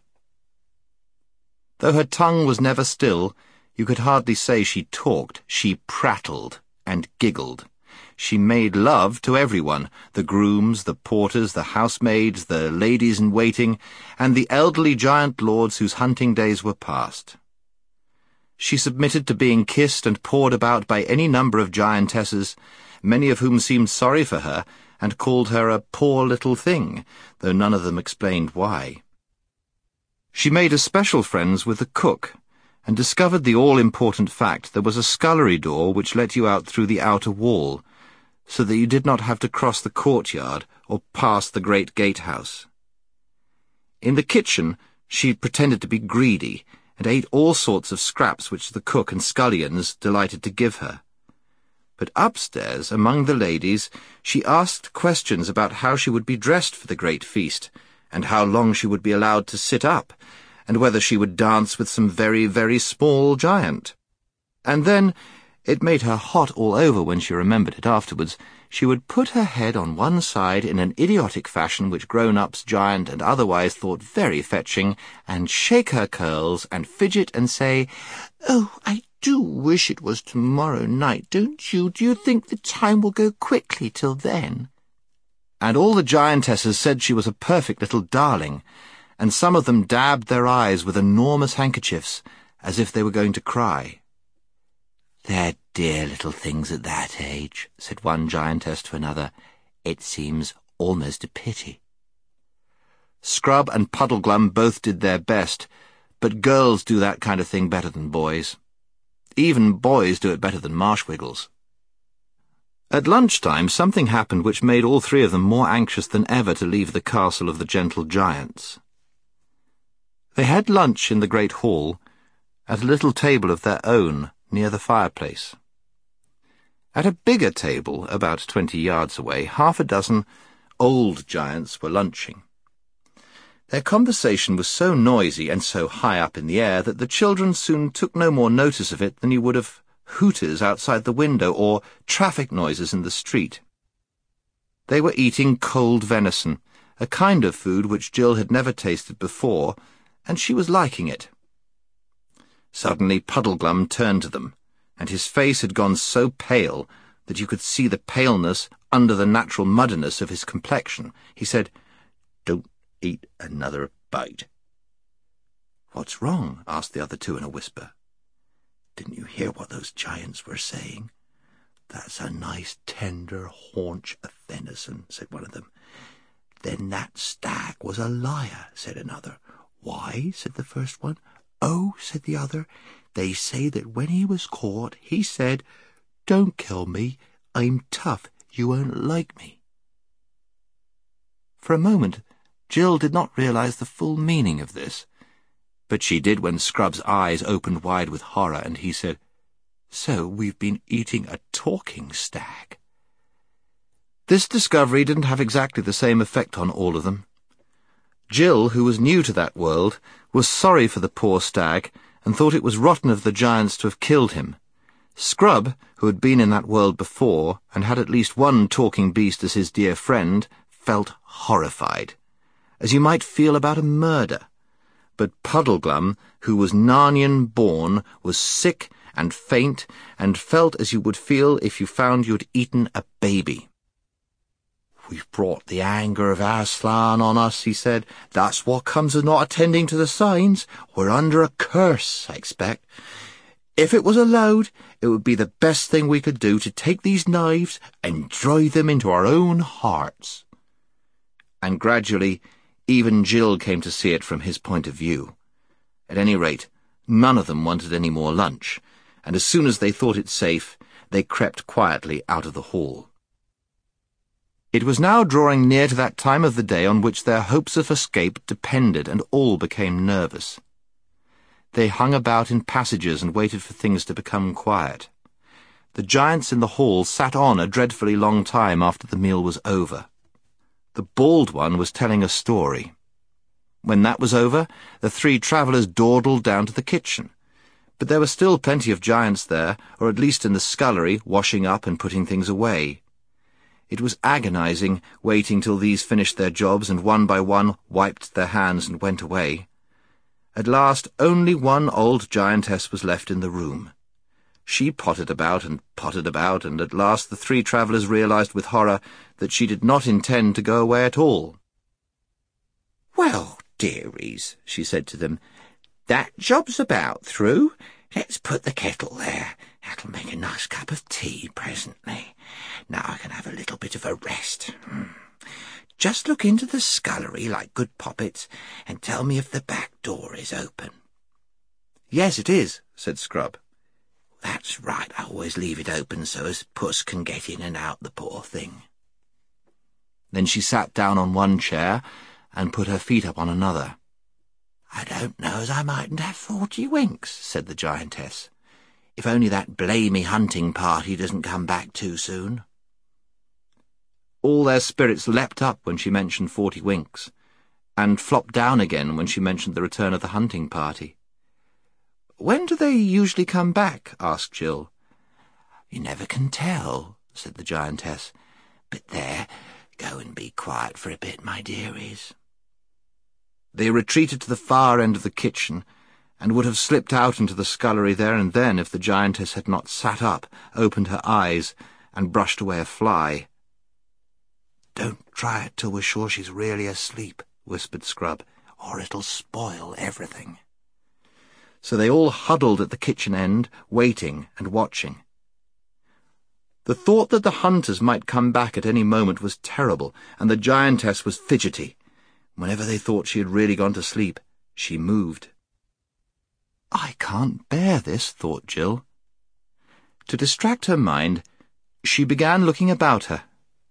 Though her tongue was never still, you could hardly say she talked, she prattled and giggled. She made love to everyone, the grooms, the porters, the housemaids, the ladies-in-waiting, and the elderly giant lords whose hunting days were past. She submitted to being kissed and pawed about by any number of giantesses, many of whom seemed sorry for her and called her a poor little thing, though none of them explained why. She made especial friends with the cook, and discovered the all-important fact there was a scullery door which let you out through the outer wall, so that you did not have to cross the courtyard or pass the great gatehouse. In the kitchen she pretended to be greedy, and ate all sorts of scraps which the cook and scullions delighted to give her. But upstairs, among the ladies, she asked questions about how she would be dressed for the great feast, and how long she would be allowed to sit up, and whether she would dance with some very, very small giant. And then, it made her hot all over when she remembered it afterwards, she would put her head on one side in an idiotic fashion which grown-ups, giant, and otherwise thought very fetching, and shake her curls, and fidget and say, "Oh, I do wish it was tomorrow night, don't you? Do you think the time will go quickly till then?" And all the giantesses said she was a perfect little darling, and some of them dabbed their eyes with enormous handkerchiefs, as if they were going to cry. "They're dear little things at that age," said one giantess to another. "It seems almost a pity." Scrub and Puddleglum both did their best, but girls do that kind of thing better than boys. Even boys do it better than Marshwiggles. At lunchtime something happened which made all three of them more anxious than ever to leave the castle of the gentle giants. They had lunch in the great hall, at a little table of their own, near the fireplace. At a bigger table, about twenty yards away, half a dozen old giants were lunching. Their conversation was so noisy and so high up in the air that the children soon took no more notice of it than you would of hooters outside the window or traffic noises in the street. They were eating cold venison, a kind of food which Jill had never tasted before, and she was liking it. Suddenly Puddleglum turned to them, and his face had gone so pale that you could see the paleness under the natural muddiness of his complexion. He said, "Don't eat another bite." "What's wrong?" asked the other two in a whisper. "Didn't you hear what those giants were saying?" "That's a nice tender haunch of venison," said one of them. "Then that stag was a liar," said another. "Why?" said the first one. "Oh," said the other, "they say that when he was caught, he said, 'Don't kill me, I'm tough, you won't like me.'" For a moment, Jill did not realize the full meaning of this, but she did when Scrub's eyes opened wide with horror, and he said, "So we've been eating a talking stag." This discovery didn't have exactly the same effect on all of them. Jill, who was new to that world, was sorry for the poor stag, and thought it was rotten of the giants to have killed him. Scrub, who had been in that world before and had at least one talking beast as his dear friend, felt horrified, as you might feel about a murder. But Puddleglum, who was Narnian born, was sick and faint, and felt as you would feel if you found you had eaten a baby. "We've brought the anger of Aslan on us," he said. "That's what comes of not attending to the signs. We're under a curse, I expect. If it was allowed, it would be the best thing we could do to take these knives and drive them into our own hearts." And gradually, even Jill came to see it from his point of view. At any rate, none of them wanted any more lunch, and as soon as they thought it safe, they crept quietly out of the hall. It was now drawing near to that time of the day on which their hopes of escape depended, and all became nervous. They hung about in passages and waited for things to become quiet. The giants in the hall sat on a dreadfully long time after the meal was over. The bald one was telling a story. When that was over, the three travellers dawdled down to the kitchen. But there were still plenty of giants there, or at least in the scullery, washing up and putting things away. It was agonizing, waiting till these finished their jobs and one by one wiped their hands and went away. At last only one old giantess was left in the room. She pottered about and pottered about, and at last the three travellers realized with horror that she did not intend to go away at all. "Well, dearies," she said to them, "that job's about through. Let's put the kettle there. That'll make a nice cup of tea presently. Now I can have a little bit of a rest. Just look into the scullery like good poppets and tell me if the back door is open." "Yes, it is," said Scrub. "That's right. I always leave it open so as Puss can get in and out, the poor thing." Then she sat down on one chair and put her feet up on another. "I don't know as I mightn't have forty winks," said the giantess, "if only that blamy hunting party doesn't come back too soon." All their spirits leapt up when she mentioned forty winks, and flopped down again when she mentioned the return of the hunting party. "When do they usually come back?" asked Jill. "You never can tell," said the giantess. "But there, go and be quiet for a bit, my dearies." They retreated to the far end of the kitchen, and would have slipped out into the scullery there and then if the giantess had not sat up, opened her eyes, and brushed away a fly. "Don't try it till we're sure she's really asleep," whispered Scrub, "or it'll spoil everything." So they all huddled at the kitchen end, waiting and watching. The thought that the hunters might come back at any moment was terrible, and the giantess was fidgety. Whenever they thought she had really gone to sleep, she moved. "I can't bear this," thought Jill. To distract her mind, she began looking about her.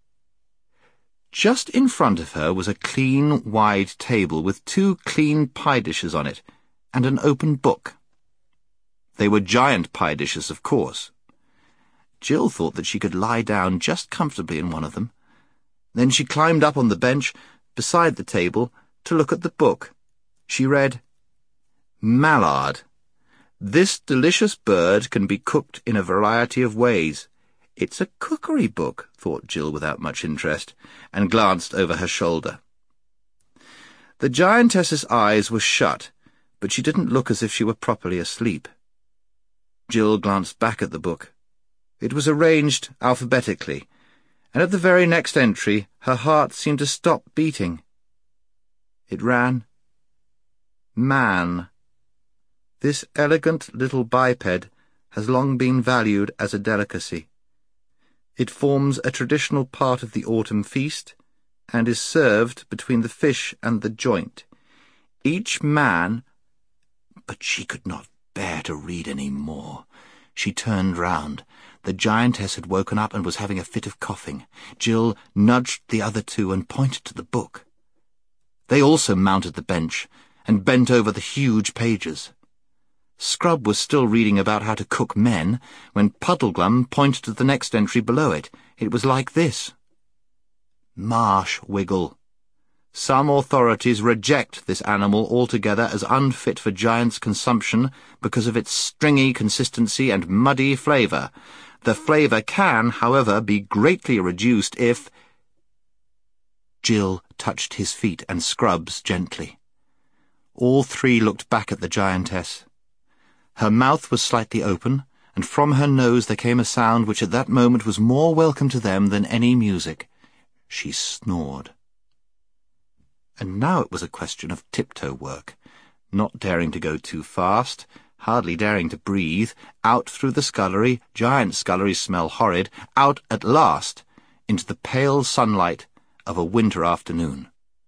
Just in front of her was a clean, wide table with two clean pie dishes on it, and an open book. They were giant pie dishes, of course. Jill thought that she could lie down just comfortably in one of them. Then she climbed up on the bench beside the table to look at the book. She read, "Mallard. This delicious bird can be cooked in a variety of ways." "It's a cookery book," thought Jill without much interest, and glanced over her shoulder. The giantess's eyes were shut, but she didn't look as if she were properly asleep. Jill glanced back at the book. It was arranged alphabetically, and at the very next entry her heart seemed to stop beating. It ran, "Man. This elegant little biped has long been valued as a delicacy. It forms a traditional part of the autumn feast, and is served between the fish and the joint. Each man—" But she could not bear to read any more. She turned round. The giantess had woken up and was having a fit of coughing. Jill nudged the other two and pointed to the book. They also mounted the bench and bent over the huge pages. Scrub was still reading about how to cook men when Puddleglum pointed to the next entry below it. It was like this: "Marsh wiggle. Some authorities reject this animal altogether as unfit for giants' consumption because of its stringy consistency and muddy flavour. The flavour can, however, be greatly reduced if... Jill touched his feet and Scrub's gently. All three looked back at the giantess. Her mouth was slightly open, and from her nose there came a sound which at that moment was more welcome to them than any music. She snored. And now it was a question of tiptoe work, not daring to go too fast, hardly daring to breathe, out through the scullery, giant sculleries smell horrid, out at last into the pale sunlight of a winter afternoon.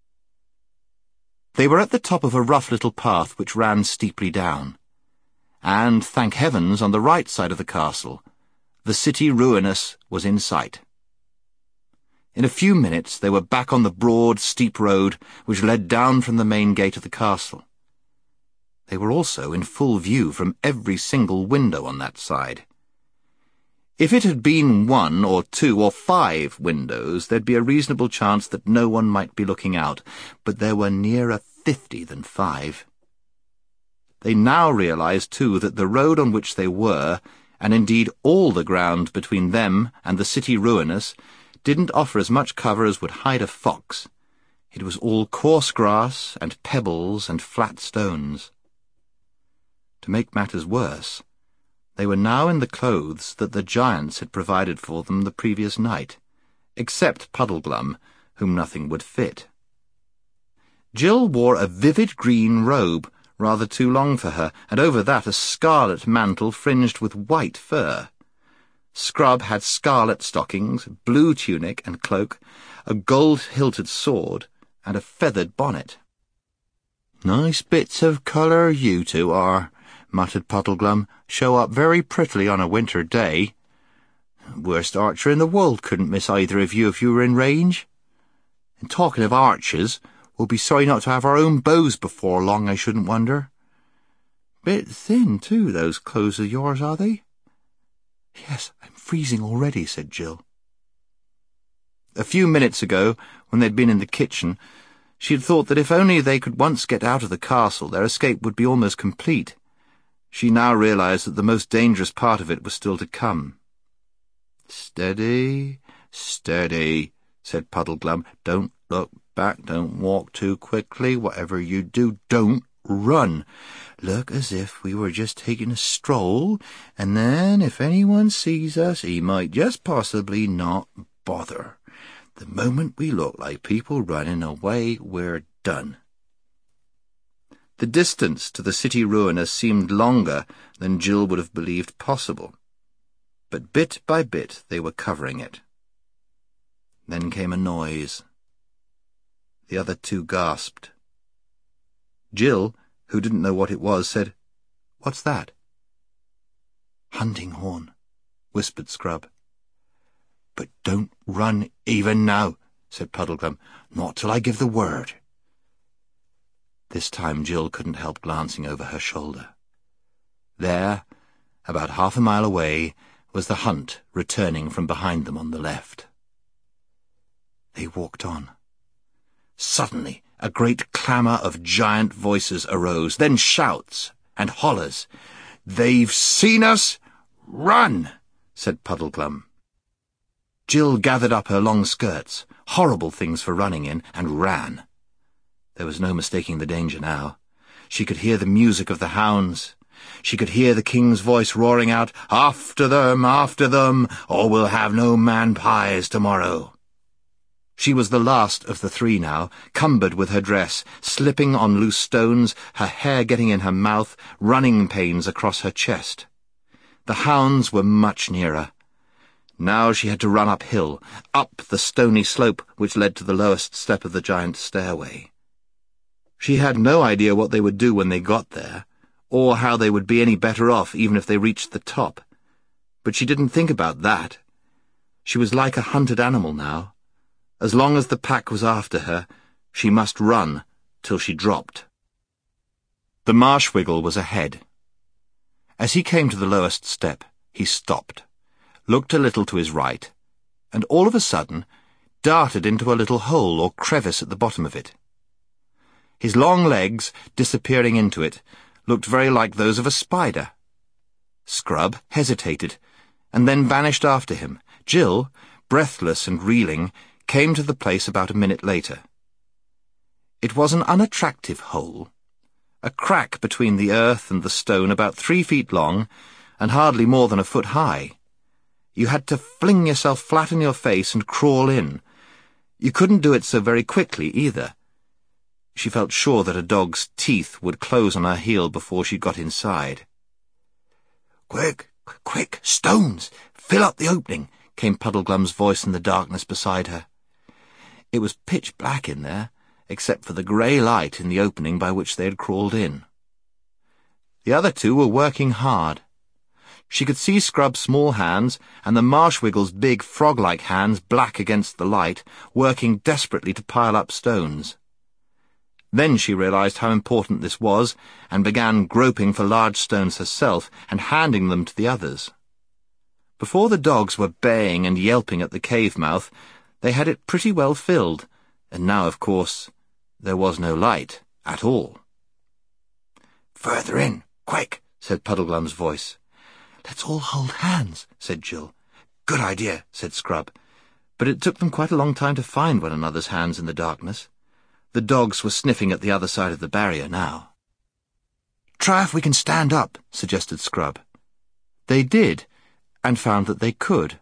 They were at the top of a rough little path which ran steeply down, and, thank heavens, on the right side of the castle, the city ruinous was in sight. In a few minutes they were back on the broad, steep road which led down from the main gate of the castle. They were also in full view from every single window on that side. If it had been one or two or five windows, there'd be a reasonable chance that no one might be looking out, but there were nearer fifty than five. They now realized, too, that the road on which they were, and indeed all the ground between them and the city ruinous, didn't offer as much cover as would hide a fox. It was all coarse grass and pebbles and flat stones. To make matters worse, they were now in the clothes that the giants had provided for them the previous night, except Puddleglum, whom nothing would fit. Jill wore a vivid green robe, rather too long for her, and over that a scarlet mantle fringed with white fur. Scrub had scarlet stockings, blue tunic and cloak, a gold-hilted sword, and a feathered bonnet. "Nice bits of colour you two are," muttered Puddleglum. "Show up very prettily on a winter day. Worst archer in the world couldn't miss either of you if you were in range. And talking of archers, we'll be sorry not to have our own bows before long, I shouldn't wonder. Bit thin, too, those clothes of yours, are they?" "Yes, I'm freezing already," said Jill. A few minutes ago, when they'd been in the kitchen, she had thought that if only they could once get out of the castle, their escape would be almost complete. She now realized that the most dangerous part of it was still to come. "Steady, steady," said Puddleglum. "Don't look back, don't walk too quickly. Whatever you do, don't run. Look as if we were just taking a stroll, and then if anyone sees us, he might just possibly not bother. The moment we look like people running away, we're done." The distance to the city ruinous seemed longer than Jill would have believed possible, but bit by bit they were covering it. Then came a noise. The other two gasped. Jill, who didn't know what it was, said, "What's that?" "Hunting horn," whispered Scrub. "But don't run even now," said Puddleglum. "Not till I give the word." This time Jill couldn't help glancing over her shoulder. There, about half a mile away, was the hunt returning from behind them on the left. They walked on. Suddenly, a great clamour of giant voices arose, then shouts and hollers. "They've seen us! Run!" said Puddleglum. Jill gathered up her long skirts, horrible things for running in, and ran. There was no mistaking the danger now. She could hear the music of the hounds. She could hear the king's voice roaring out, "After them, after them, or we'll have no man-pies tomorrow." She was the last of the three now, cumbered with her dress, slipping on loose stones, her hair getting in her mouth, running pains across her chest. The hounds were much nearer. Now she had to run uphill, up the stony slope which led to the lowest step of the giant stairway. She had no idea what they would do when they got there, or how they would be any better off even if they reached the top. But she didn't think about that. She was like a hunted animal now. As long as the pack was after her, she must run till she dropped. The Marshwiggle was ahead. As he came to the lowest step, he stopped, looked a little to his right, and all of a sudden darted into a little hole or crevice at the bottom of it. His long legs, disappearing into it, looked very like those of a spider. Scrub hesitated, and then vanished after him. Jill, breathless and reeling, came to the place about a minute later. It was an unattractive hole, a crack between the earth and the stone about three feet long and hardly more than a foot high. You had to fling yourself flat on your face and crawl in. You couldn't do it so very quickly either. She felt sure that a dog's teeth would close on her heel before she got inside. "Quick, quick, stones! Fill up the opening!" came Puddleglum's voice in the darkness beside her. It was pitch black in there, except for the grey light in the opening by which they had crawled in. The other two were working hard. She could see Scrub's small hands and the Marshwiggle's big frog-like hands black against the light, working desperately to pile up stones. Then she realized how important this was, and began groping for large stones herself and handing them to the others. Before the dogs were baying and yelping at the cave mouth, they had it pretty well filled, and now, of course, there was no light at all. "Further in, quick," said Puddleglum's voice. "Let's all hold hands," said Jill. "Good idea," said Scrub, but it took them quite a long time to find one another's hands in the darkness. The dogs were sniffing at the other side of the barrier now. "Try if we can stand up," suggested Scrub. They did, and found that they could.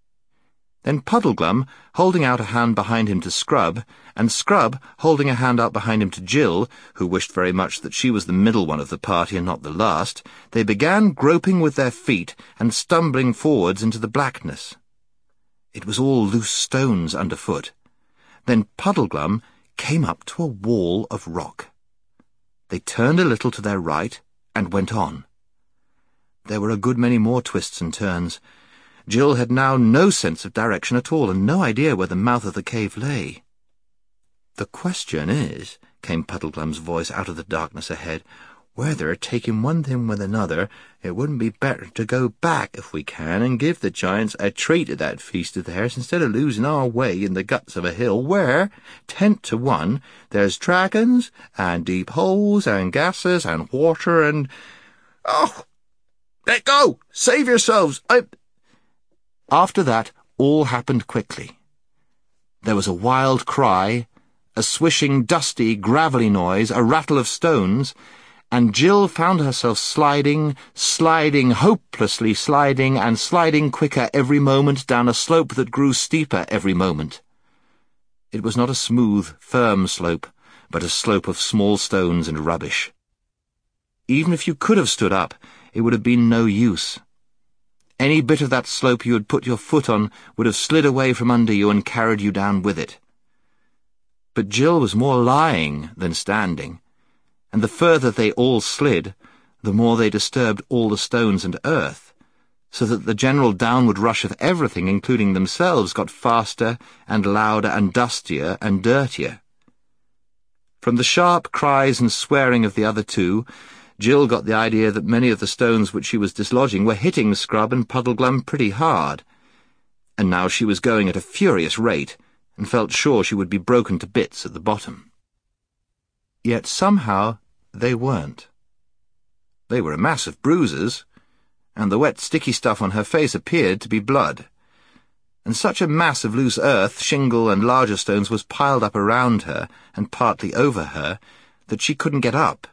Then Puddleglum, holding out a hand behind him to Scrub, and Scrub holding a hand out behind him to Jill, who wished very much that she was the middle one of the party and not the last, they began groping with their feet and stumbling forwards into the blackness. It was all loose stones underfoot. Then Puddleglum came up to a wall of rock. They turned a little to their right and went on. There were a good many more twists and turns. Jill had now no sense of direction at all, and no idea where the mouth of the cave lay. "The question is," came Puddleglum's voice out of the darkness ahead, "whether, taking one thing with another, it wouldn't be better to go back if we can and give the giants a treat at that feast of theirs instead of losing our way in the guts of a hill where, ten to one, there's dragons and deep holes and gases and water and... Oh! Let go! Save yourselves! I... After that, all happened quickly. There was a wild cry, a swishing, dusty, gravelly noise, a rattle of stones, and Jill found herself sliding, sliding, hopelessly sliding, and sliding quicker every moment down a slope that grew steeper every moment. It was not a smooth, firm slope, but a slope of small stones and rubbish. Even if you could have stood up, it would have been no use. Any bit of that slope you had put your foot on would have slid away from under you and carried you down with it. But Jill was more lying than standing, and the further they all slid, the more they disturbed all the stones and earth, so that the general downward rush of everything, including themselves, got faster and louder and dustier and dirtier. From the sharp cries and swearing of the other two, Jill got the idea that many of the stones which she was dislodging were hitting Scrub and Puddleglum pretty hard, and now she was going at a furious rate, and felt sure she would be broken to bits at the bottom. Yet somehow they weren't. They were a mass of bruises, and the wet sticky stuff on her face appeared to be blood, and such a mass of loose earth, shingle, and larger stones was piled up around her and partly over her that she couldn't get up.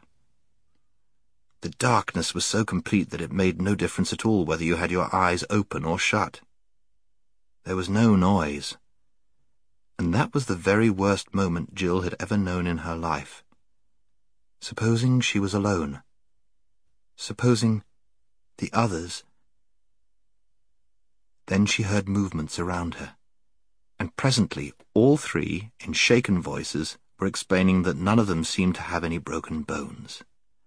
The darkness was so complete that it made no difference at all whether you had your eyes open or shut. There was no noise, and that was the very worst moment Jill had ever known in her life. Supposing she was alone. Supposing the others... Then she heard movements around her, and presently all three, in shaken voices, were explaining that none of them seemed to have any broken bones.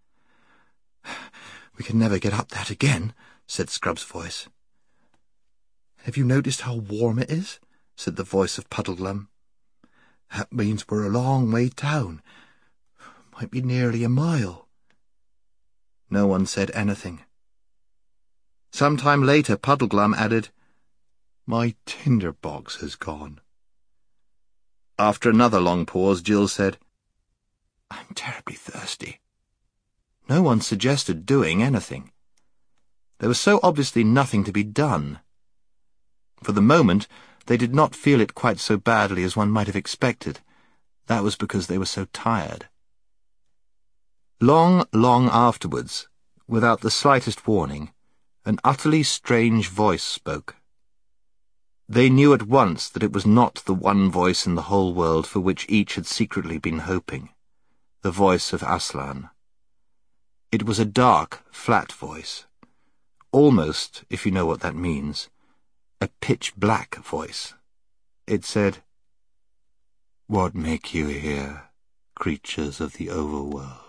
"We can never get up that again," said Scrub's voice. "Have you noticed how warm it is?" said the voice of Puddleglum. "That means we're a long way down. Might be nearly a mile." No one said anything. Some time later Puddleglum added, "My tinderbox has gone." After another long pause, Jill said, I'm terribly thirsty. No one suggested doing anything. There was so obviously nothing to be done. For the moment, they did not feel it quite so badly as one might have expected. That was because they were so tired. Long, long afterwards, without the slightest warning, an utterly strange voice spoke. They knew at once that it was not the one voice in the whole world for which each had secretly been hoping, the voice of Aslan. It was a dark, flat voice, almost, if you know what that means, a pitch-black voice. It said, "What make you here, creatures of the overworld?"